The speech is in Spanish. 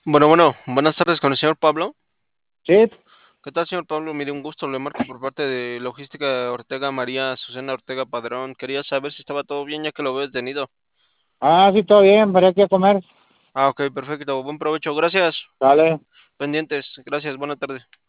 Bueno, buenas tardes con el señor Pablo. Sí, ¿Qué tal, señor Pablo? Mire, un gusto, le marco por parte de Logística Ortega María Susana Ortega Padrón. Quería saber si estaba todo bien ya que lo veo detenido. sí, todo bien, para aquí a comer. Ok, perfecto. Buen provecho. Gracias. Dale. Pendientes. Gracias. Buena tarde.